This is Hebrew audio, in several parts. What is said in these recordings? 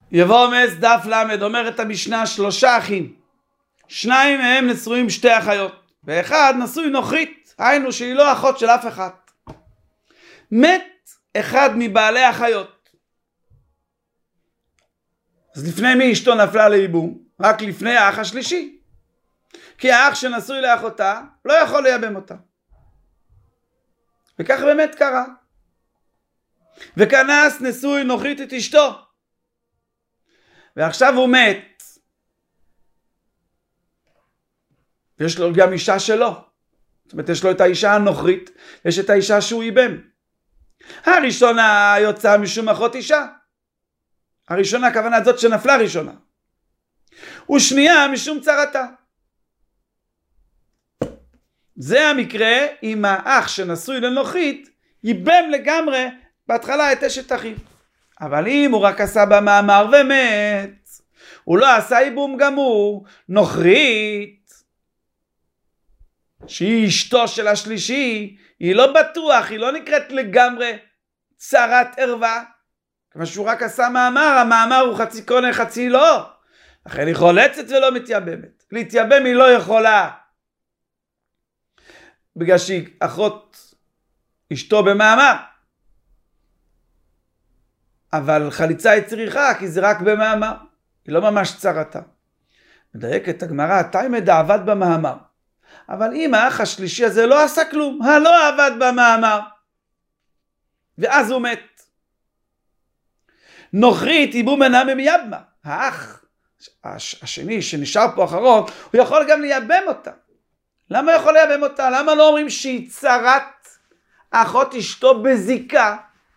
יבוא מס דף למד, אומרת המשנה 3 אחים. 2 מהם נשואים 2 אחיות, ואחד נשוי נוכרית, היינו שהיא לא אחות של אף אחד. מת אחד מבעלי החיות. אז לפני מי אשתו נפלה לייבום? רק לפני האח השלישי. כי האח שנשוי לאחותה לא יכול לייבם אותה. וכך באמת קרה. וכנס נשוי נוכרית את אשתו. ועכשיו הוא מת. ויש לו גם אישה שלו. זאת אומרת, יש לו את האישה הנוכרית, יש את האישה שהוא ייבם. הראשונה יוצאה משום אחות אישה. הראשונה, הכוונה זאת שנפלה ראשונה. ושנייה משום צרתה. זה המקרה אם האח שנשוי לנוכרית ייבם לגמרי בהתחלה את אשת אחיו. אבל אם הוא רק עשה במאמר ומת, הוא לא עשה ייבום גמור, נוכרית, שהיא אשתו של השלישי, היא לא בטוח, היא לא נקראת לגמרי צרת ערווה, כמו שהוא רק עשה מאמר, המאמר הוא חצי קונה חצי לא, לכן היא חולצת ולא מתייבמת. להתייבם היא לא יכולה, בגלל שהיא אחות אשתו במאמר, אבל חליצה היא צריכה, כי זה רק במאמר, היא לא ממש צרתה. מדייקת הגמרא, תימא עבד במאמר, אבל אם האח השלישי הזה לא עשה כלום, לא עבד במאמר, ואז הוא מת. נוכרית ייבום אינה ממייבמה. האח השני שנשאר פה אחרון, הוא יכול גם לייבם אותה. למה יכול לייבם אותה? למה לא אומרים שהיא צרת אחות אשתו בזיקה?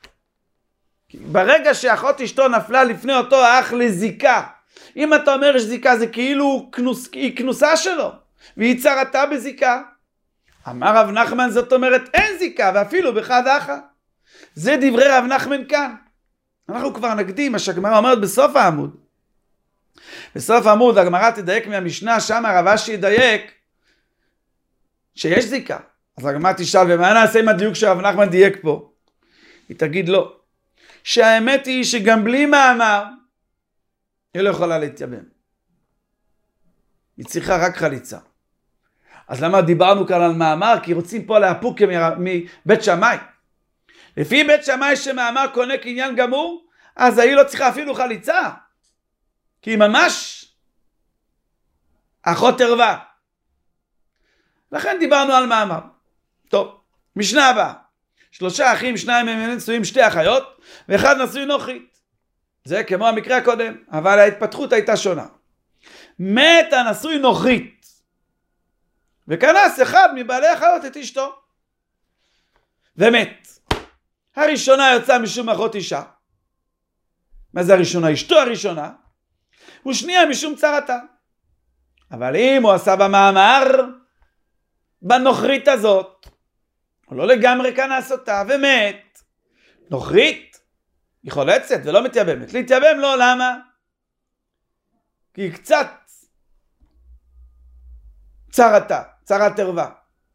ברגע שאחות אשתו נפלה לפני אותו האח לזיקה, אם אתה אומר שזיקה זה כאילו היא כנוסה שלו, והיא צרתה בזיקה. אמר רב נחמן, זאת אומרת אין זיקה, ואפילו בחד אחא. זה דברי רב נחמן כאן. אנחנו כבר נקדים מה שהגמרא אומרת בסוף העמוד. בסוף העמוד הגמרא תדייק מהמשנה, שם הרב אשי ידייק שיש זיקה. אז הגמרא תשאל, ומה נעשה עם הדיוק שרב נחמן דייק פה? היא תגיד לא. שהאמת היא שגם בלי מאמר, היא לא יכולה להתייבם. היא צריכה רק חליצה. אז למה דיברנו כאן על מאמר? כי רוצים פה להפוק מבית שמאי. לפי בית שמאי שמאמר קונה קניין גמור, אז היא לא צריכה אפילו חליצה. כי היא ממש אחות ערווה. לכן דיברנו על מאמר. טוב, משנה הבאה. 3 אחים, 2 מהם נשואים 2 אחיות, ואחד נשוי נוכרית. זה כמו המקרה הקודם, אבל ההתפתחות הייתה שונה. מת הנשוי נוכרית, וכנס אחד מבעלי החיות את אשתו, ומת. הראשונה יוצאה משום אחות אישה. מה זה הראשונה? אשתו הראשונה. ושנייה משום צרתה. אבל אם הוא עשה במאמר, בנוכרית הזאת, הוא לא לגמרי כנס אותה ומת. נוכרית, היא חולצת ולא מתייבמת. להתייבם לא, למה? כי היא קצת צרתה, צרת ערווה.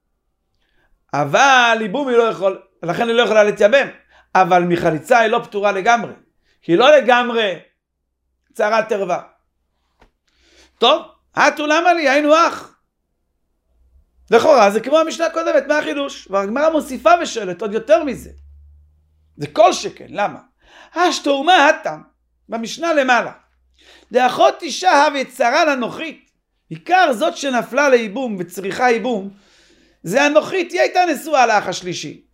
אבל ייבום היא לא יכול, לכן היא לא יכולה להתייבם. אבל מחליצה היא לא פתורה לגמרי. כי היא לא לגמרי צרת ערווה. טוב, עטו למה לי? היינו אח. לכאורה זה כמו המשנה הקודמת, מה החידוש? והגמרא מוסיפה ושואלת עוד יותר מזה. זה כל שכן, למה? השתאומה הטעם, במשנה למעלה. לאחות אישה וצרה לנוכרית. עיקר זאת שנפלה לייבום וצריכה ייבום, זה הנוכרית, היא הייתה נשואה לאח השלישי.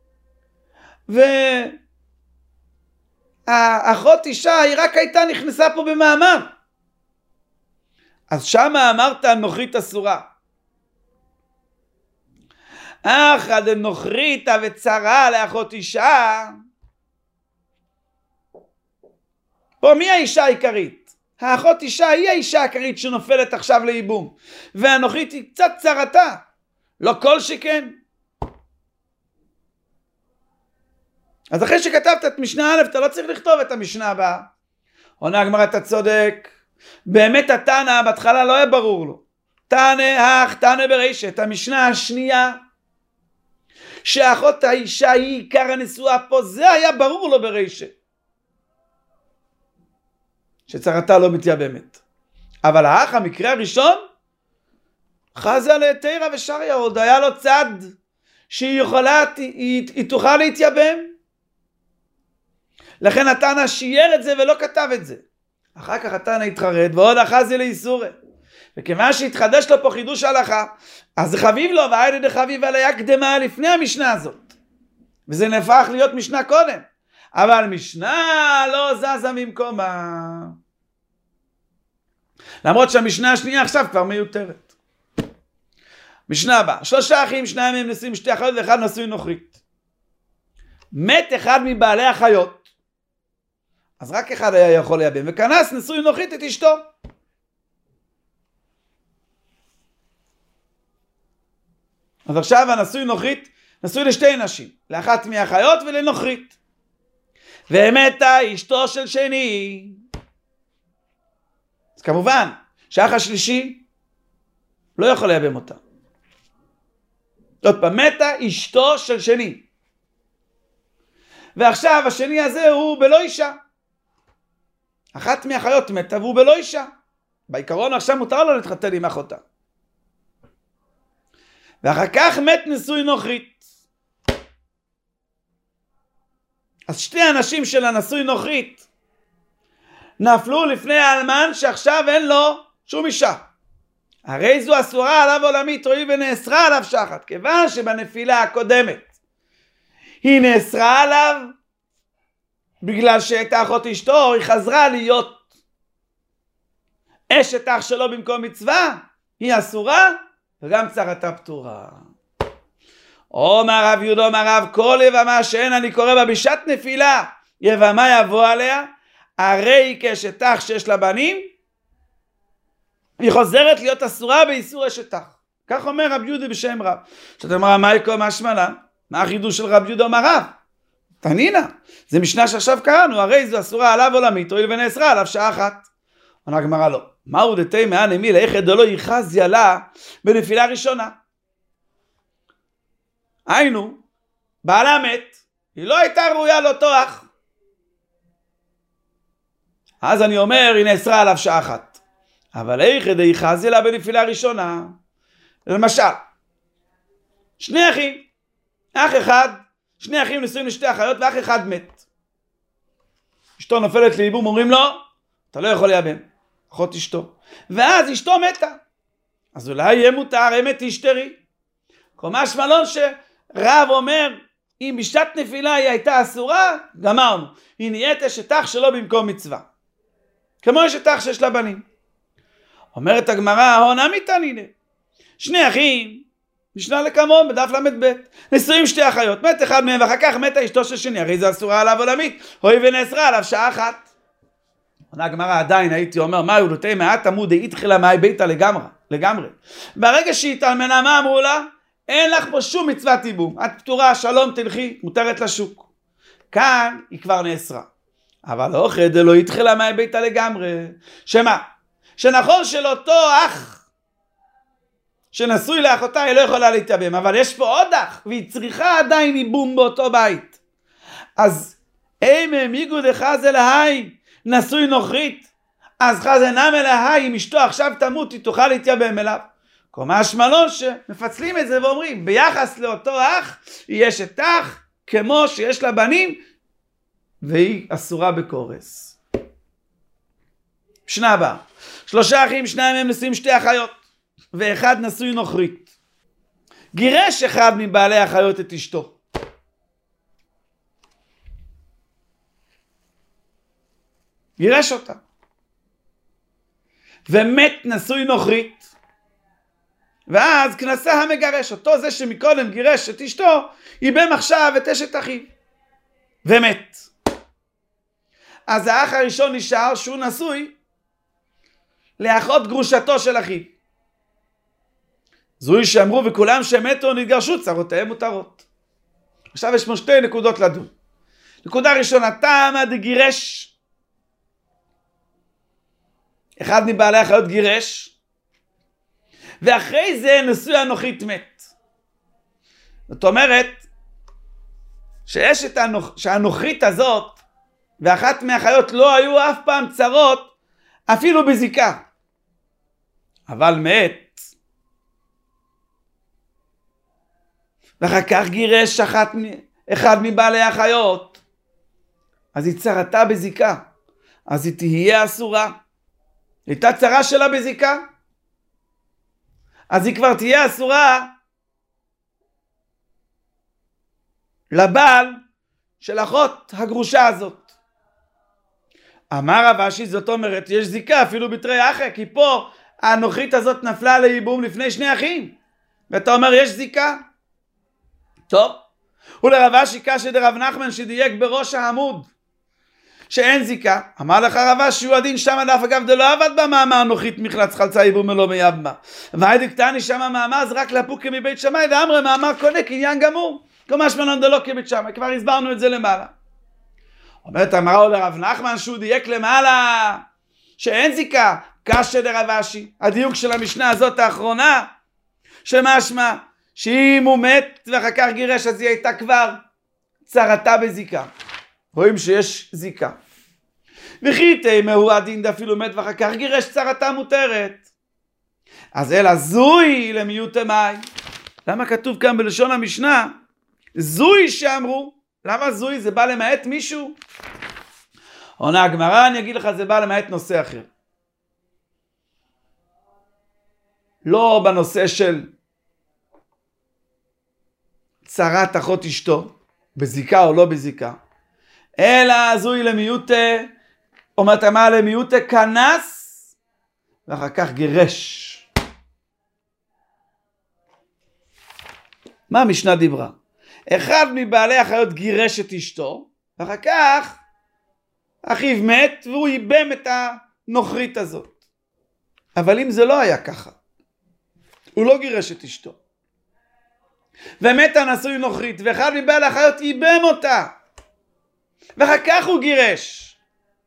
והאחות אישה היא רק הייתה נכנסה פה במאמר. אז שמה אמרת הנוכרית אסורה. אחא דנוכריתא וצרה לאחות אישה. פה מי האישה העיקרית? האחות אישה היא האישה העיקרית שנופלת עכשיו לייבום, והנוכרית היא קצת צרתה, לא כל שכן. אז אחרי שכתבת את משנה א', אתה לא צריך לכתוב את המשנה הבאה. עונה הגמרא, אתה צודק, באמת התנא בהתחלה לא היה ברור לו. תנא ברישא, המשנה השנייה, שאחות האישה היא עיקר הנשואה פה, זה היה ברור לו ברישא. שצרתה לא מתייבמת. אבל האח, המקרה הראשון, חזה לתירה ושריה, עוד היה לו צד שהיא יכולה, היא תוכל להתייבם. לכן התנא שייר את זה ולא כתב את זה. אחר כך התנא התחרט ועוד אחזי לאיסורי. וכיוון שהתחדש לו פה חידוש הלכה, אז זה חביב לו, והיידה דחביב עליה קדמה לפני המשנה הזאת. וזה נהפך להיות משנה קודם. אבל משנה לא זזה ממקומה. למרות שהמשנה השנייה עכשיו כבר מיותרת. משנה הבאה, 3 אחים, 2 מהם נשואים 2 אחיות ואחד נשוי נוכרית. מת אחד מבעלי החיות, אז רק אחד היה יכול לייבם, וכנס נשוי נוכרית את אשתו. אז עכשיו הנשוי נוכרית נשוי לשתי נשים, לאחת מהחיות ולנוכרית. ומתה אשתו של שני. אז כמובן שהאח השלישי לא יכול לייבם אותה. עוד פעם, מתה אשתו של שני. ועכשיו השני הזה הוא בלא אישה. אחת מהחיות מתה והוא בלא אישה. בעיקרון עכשיו מותר לו להתחתן עם אחותה. ואחר כך מת נשוי נוכרית. אז 2 אנשים של הנשוי נוכרית נפלו לפני האלמן שעכשיו אין לו שום אישה. הרי זו אסורה עליו עולמית, רואי ונאסרה עליו שחת, כיוון שבנפילה הקודמת היא נאסרה עליו בגלל שהייתה אחות אשתו, היא חזרה להיות אשת אח שלו במקום מצווה, היא אסורה וגם צרתה פטורה. אומר רב יהודה אומר רב, כל יבמה שאין אני קורא בה בשעת נפילה יבמה יבוא עליה, הרי היא כאשת אח שיש לה בנים, היא חוזרת להיות אסורה באיסור אשת אח. כך אומר רב יהודה בשם רב. שאתה אומר מה יקום השמלן? מה החידוש של רב יהודה אומר רב? תנינה, זה משנה שעכשיו קראנו, הרי זו אסורה עליו עולמית, הואיל ונאסרה עליו שעה אחת. עונה הגמרא לא. מהו דתי מען אמי לאיכא דלא ייחז ילה בנפילה ראשונה? היינו, בעלה מת, היא לא הייתה ראויה לאותו אח. אז אני אומר, היא נאסרה עליו שעה אחת. אבל איכא דייחז ילה בנפילה ראשונה. למשל, 2 אחים, אח אחד, 2 אחים נשואים ל2 אחיות ואח אחד מת. אשתו נופלת לייבום, אומרים לו, אתה לא יכול לייבם, אחות אשתו. ואז אשתו מתה. אז אולי יהיה מותר, אמת תשתרי. קומה שמלון שרב אומר, אם בשעת נפילה היא הייתה אסורה, גמרנו. היא נהיית אשת אח שלו במקום מצווה. כמו אשת אח שיש לה בנים. אומרת הגמרא, הונה מתנינה. 2 אחים, משנה לכמון בדף ל"ב. נשואים 2 אחיות, מת אחד מהם ואחר כך מתה אשתו של שני, הרי זה אסורה עליו עולמית, הואיל ונאסרה עליו שעה אחת. עונה הגמרא, עדיין הייתי אומר, מה יולותי מעט עמוד התחילה מאי ביתה לגמרי. ברגע שהיא התאלמנה, מה אמרו לה? אין לך פה שום מצוות ייבום, את פטורה, שלום תלכי, מותרת לשוק. כאן היא כבר נאסרה. אבל לא חד לא התחילה מאי ביתה לגמרי. שמה? שנכון של אותו אח שנשוי לאחותה היא לא יכולה להתייבם, אבל יש פה עוד אח והיא צריכה עדיין ייבום באותו בית. אז אם איגו דחזה להי נשוי נוכרית, אז חזה נמי להי, אם אשתו עכשיו תמות היא תוכל להתייבם אליו. קומה שמלון שמפצלים את זה ואומרים ביחס לאותו אח היא אשת אח כמו שיש לה בנים והיא אסורה בקורס. משנה הבאה, 3 אחים, 2 מהם נשואים 2 אחיות ואחד נשוי נוכרית. גירש אחד מבעלי החיות את אשתו. גירש אותה. ומת נשוי נוכרית. ואז כנסה המגרש, אותו זה שמקודם גירש את אשתו, ייבם עכשיו את אשת אחיו. ומת. אז האח הראשון נשאר שהוא נשוי לאחות גרושתו של אחיו. זוהי שאמרו וכולם שמתו נתגרשו, צרותיהם מותרות. עכשיו יש פה 2 נקודות לדון. נקודה ראשונה, תמה דגירש. אחד מבעלי החיות גירש, ואחרי זה נשוי הנוכרית מת. זאת אומרת, שהנוכרית הזאת, ואחת מהחיות לא היו אף פעם צרות אפילו בזיקה. אבל מת, ואחר כך גירש אחד מבעלי החיות, אז היא צרתה בזיקה, אז היא תהיה אסורה. הייתה צרה שלה בזיקה, אז היא כבר תהיה אסורה לבעל של אחות הגרושה הזאת. אמר רב אשי, זאת אומרת, יש זיקה אפילו בתרי אחי, כי פה הנוכרית הזאת נפלה לייבום לפני שני אחים, ואתה אומר יש זיקה. טוב, ולרב אשי קשיא דרב נחמן שדייק בראש העמוד שאין זיקה. אמר לך רב אשי, הוא הדין שם דף אגב דלא עבד במאמר נוכרית מחלץ חלצה ייבום ולא מייבמה, והיידי קטני שם המאמר זה רק לפוקי מבית שמאי דאמרי מאמר קונה קניין גמור כמה שמנון דלא כבית שמאי. כבר הסברנו את זה למעלה. אומרת אמרה לרב נחמן שהוא דייק למעלה שאין זיקה. קשיא דרב אשי, הדיוק של המשנה הזאת האחרונה, שמשמע שאם הוא מת ואחר כך גירש אז היא הייתה כבר צרתה בזיקה. רואים שיש זיקה. וכי תימהו הדין דאפילו מת ואחר כך גירש צרתה מותרת. אז אלא זוי למיעוטי מאי. למה כתוב כאן בלשון המשנה זוי שאמרו? למה זוי? זה בא למעט מישהו? עונה הגמרא, אני אגיד לך, זה בא למעט נושא אחר. לא בנושא של צרת אחות אשתו, בזיקה או לא בזיקה, אלא זוי למיעוטי, אומרת מה למיעוטי כנס ואחר כך גירש. מה המשנה דיברה? אחד מבעלי החיות גירש את אשתו, ואחר כך אחיו מת והוא ייבם את הנוכרית הזאת. אבל אם זה לא היה ככה, הוא לא גירש את אשתו, ומת הנשוי נוכרית, ואחד מבעלי החיות ייבם אותה, ואחר כך הוא גירש.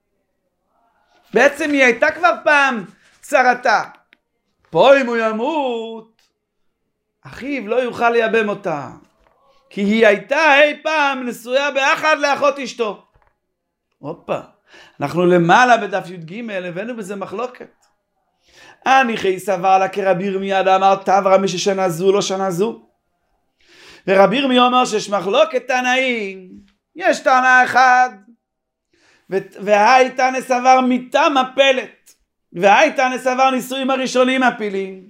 בעצם היא הייתה כבר פעם צרתה. פה אם הוא ימות, אחיו לא יוכל לייבם אותה, כי היא הייתה אי פעם נשויה באחד לאחות אשתו. הופה, אנחנו למעלה בדף י"ג הבאנו בזה מחלוקת. הניחי סבר לה כרבי ירמיה דאמר תברא מי ששנה זו לא שנה זו. ורבי ירמיה אומר שיש מחלוקת תנאים. יש טענה אחד, והייתה נסבר מיתה מפלת, והייתה נסבר נישואים הראשונים מפילים.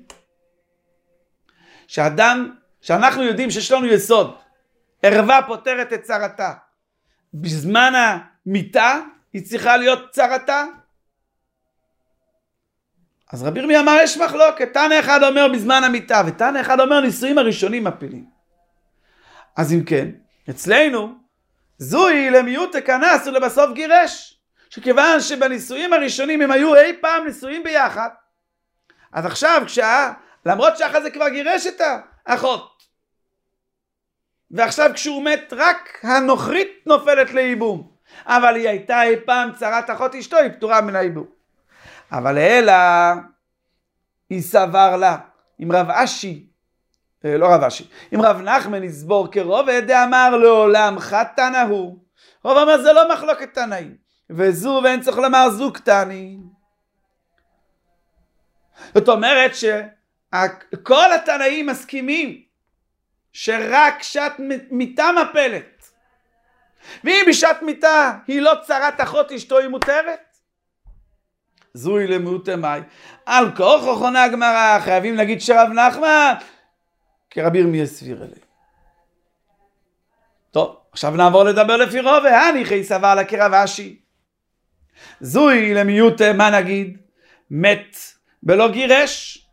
שאנחנו יודעים שיש לנו יסוד, ערווה פותרת את צרתה, בזמן המיתה היא צריכה להיות צרתה. אז רבי ירמיה אמר יש מחלוקת, תנא אחד אומר בזמן המיתה ותנא אחד אומר נישואים הראשונים מפילים. אז אם כן, אצלנו זוי למיעוטי כנס ולבסוף גירש, שכיוון שבנישואים הראשונים הם היו אי פעם נישואים ביחד, אז עכשיו למרות שאחרי זה כבר גירש את האחות, ועכשיו כשהוא מת רק הנוכרית נופלת לייבום, אבל היא הייתה אי פעם צרת אחות אשתו, היא פטורה מן הייבום. אבל אלא היא סבר לה, אם רב אשי, לא רב אשי, אם רב נחמן יסבור כרוב דאמר לעולם חתנה הוא, רוב אמר זה לא מחלוקת תנאים, וזו ואין צריך לומר זו קטני. זאת אומרת שכל התנאים מסכימים שרק שעת מיתה מפלת, ואם בשעת מיתה היא לא צרת אחות אשתו היא מותרת. זוי למיעוטי מאי. על כורחו עונה הגמרא, חייבים להגיד שרב נחמן כרבי ירמיה סביר אלי. טוב, עכשיו נעבור לדבר לפי רוב, והניחי סבר לה כרב אשי. זוי למיעוטי, מה נגיד? מת בלא גירש,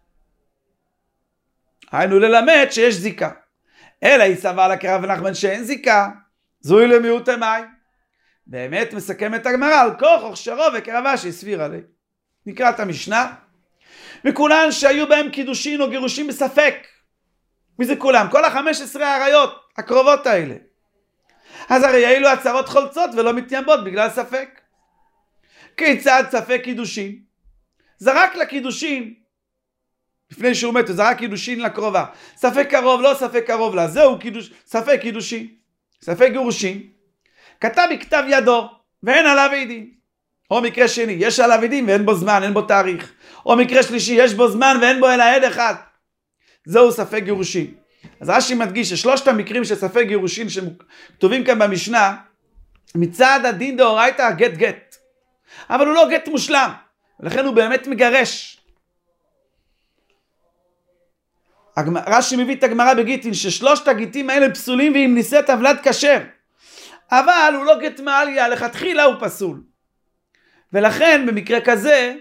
היינו ללמד שיש זיקה. אלא היא סבר לה כרב נחמן שאין זיקה, זוי למיעוטי מאי. באמת מסכמת הגמרא על כורחו שרוב וכרב אשי סביר אלי. נקרא את המשנה, וכולן שהיו בהם קידושין או גירושים בספק. מי זה כולם? כל ה-15 העריות הקרובות האלה. אז הרי אילו הצהרות חולצות ולא מתיימבות בגלל ספק. כיצד ספק קידושין? זרק לקידושין, לפני שהוא מת, זרק קידושין לקרובה. ספק קרוב, לא ספק קרוב לה, זהו ספק קידושין. ספק גירושין. כתב בכתב ידו, ואין עליו עדים. או מקרה שני, יש עליו עדים ואין בו זמן, אין בו תאריך. או מקרה שלישי, יש בו זמן ואין בו אלא עד אחד. זהו ספק גירושין. אז רש"י מדגיש ששלושת המקרים של ספק גירושין שכתובים כאן במשנה, מצד הדין דאורייתא גט. אבל הוא לא גט מושלם, ולכן הוא באמת מגרש. רש"י מביא את הגמרא בגיטין ששלושת הגיטים האלה פסולים ואם נישאת עוולת כשר. אבל הוא לא גט מעליה, לכתחילה הוא פסול. ולכן במקרה כזה,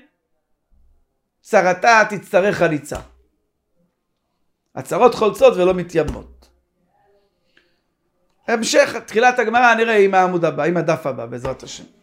שרתה תצטרך חליצה. הצרות חולצות ולא מתיימות. המשך, תחילת הגמרא נראה עם העמוד הבא, עם הדף הבא, בעזרת השם.